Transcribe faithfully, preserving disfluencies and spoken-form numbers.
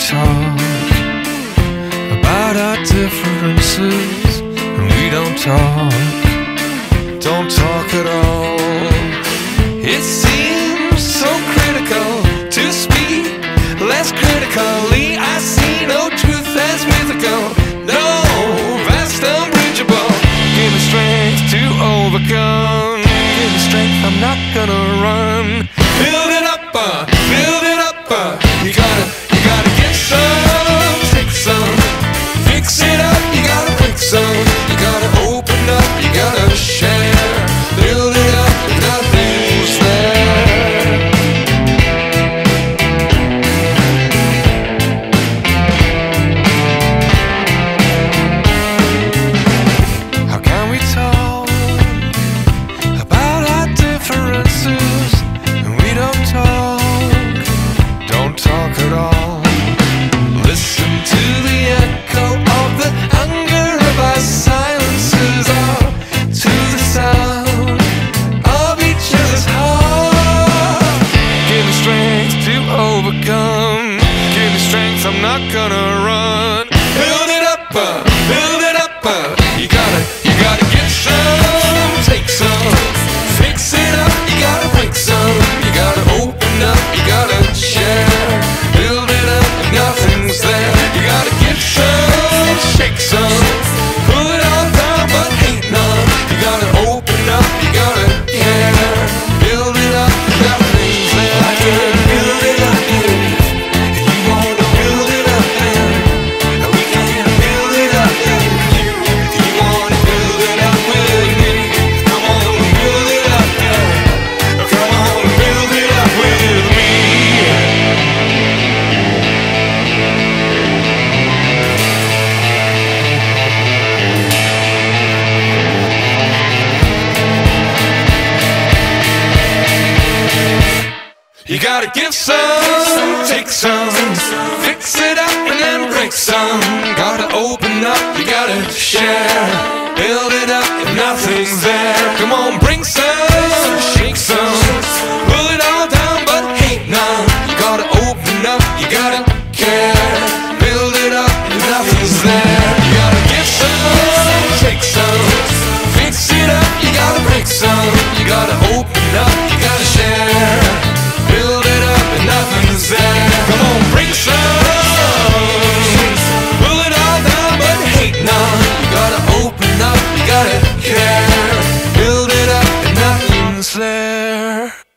talk about our differences, and we don't talk, don't talk at all. It seems so critical to speak less critically. I see no truth as mythical, no vast unbridgeable. Give me strength to overcome, give me strength, I'm not gonna run. Build it up, uh, build it up, uh, you gotta, you gotta get some, take some, fix it up, you gotta break some, you gotta open up, you gotta share, build it up, nothing's there. How can we talk about our differences, and we don't talk, don't talk at all. Listen to the echo of the hunger of our silences, or to the sound of each other's heart. Give me strength to overcome, give me strength, I'm not gonna run. Build it up, uh, build it up, uh, you gotta, you gotta get some, take some, fix it up, you gotta break some, you gotta open up, you gotta share, build it up, nothing's there. You gotta get some, shake some, pull it all down but hate none. You gotta open up, you gotta care, build it up, nothing's there. I can build it up, yeah. You wanna build it up, yeah. We can build it up, yeah. You, you wanna build it up with me. Come on, build it up, yeah. Come on, build it up with me. You gotta give some, take some, fix it up and then break some. Gotta open up, you gotta share, build it up if nothing's there. Come on, bring some, shake some, pull it all down but hate none. You gotta open up, you gotta care, build it up if nothing's there. You gotta give some, take some, fix it up, you gotta break some. You gotta open up, you gotta share, build it up and nothing's there. Come on, bring some, pull it all down but hate none. You gotta open up, you gotta care, build it up and nothing's there.